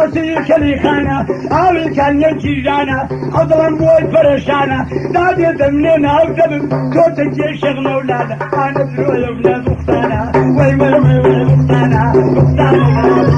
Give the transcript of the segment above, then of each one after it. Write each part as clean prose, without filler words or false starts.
باسی کلی خانه آوی کنیه چیجانه اضلم بوی پرشانه دادی دمنی ناو دمم تو تکی شغ مولاده آنه دروی ابن بختانه وی وی وی وی بختانه بختانه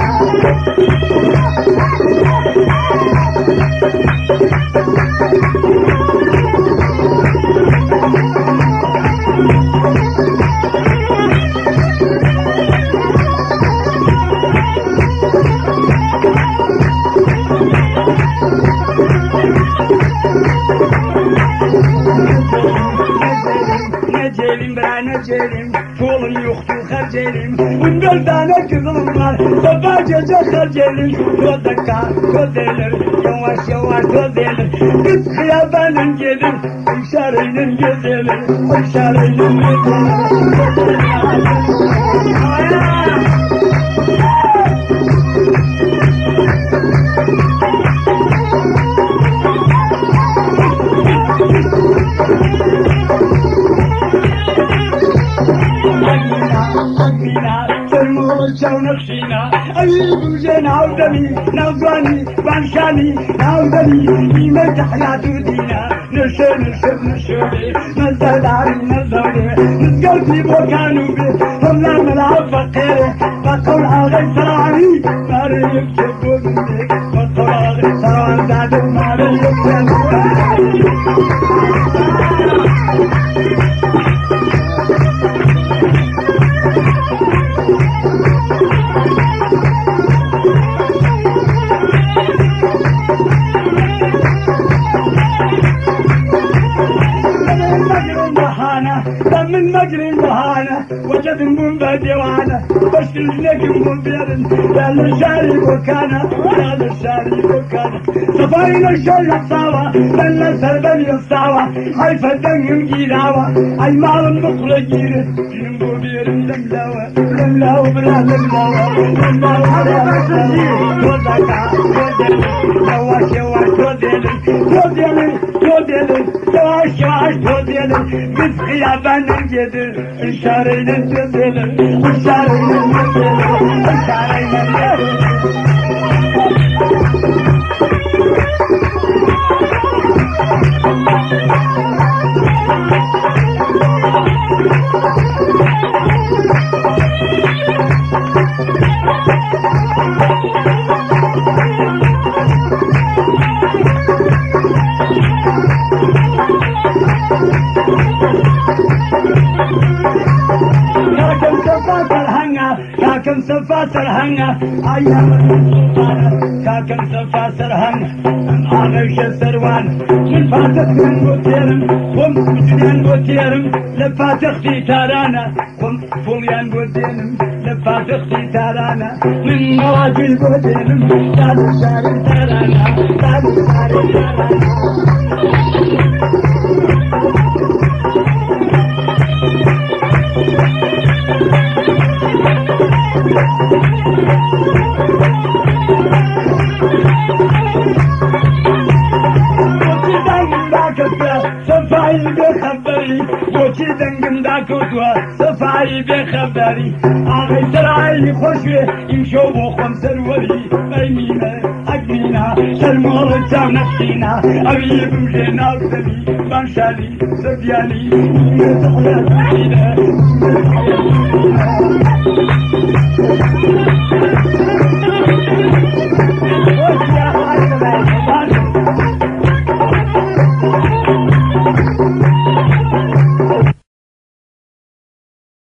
نجيلم طول يخطو خرجيلم والبلدانة كظلمار صباجة خرجيلم تودكا توديلر يواش يواش توديلر قد خيابانا نجيلم وشارين نجيلم وشارين نجيلم نفسينا أبيكم زين عودني نوزاني بانشاني نوزاني إيمان تحيات دينا نشر نشر نشري نزل عري نزلي نزقل في بوكانو بي همنا ملعب فقيري بقول عغي سرعاني ماري يكتبو منك بقول عغي سرعان دادو ماري يكتبو من مجري البهانة وجد من بديوانة بس لك من بيرن يا للشاري وكانة يا للشاري وكانة صفاين الشلة صاوة لن سربني الصاوة حيفا دنهم جيلاوة أي مال مخلق جيرة جنبو بيرن لملاوة لملاوة بلا لملاوة لملاوة على بسجير وزكا ودلي يواش يواش ودلي ودلي ودلي يواش يواش ودلي بس خيابان نجدر الشارين نجدر الشارين نجدر الشارين نجدر كاكم سفاس الهنا أيام السلطانة كاكم سفاس الهنا عاغش السروان من فاتح من بوتيرم قم بجنان بوتيرم لفاتح في تارانا قم فوليان بوتيرم لفاتح في تارانا من مواجه بوتيرم تالو شاري تارانا تالو شاري تارانا صفاي بخبري وشي دنقم داكوتوا صفاي بخبري آغي سرعي خوشوي يمشو خمس الولي بيمينة أجمينة سلمور الجام نفسينا أبي بمجينا وسبي بانشالي سبياني يتحيا سبينا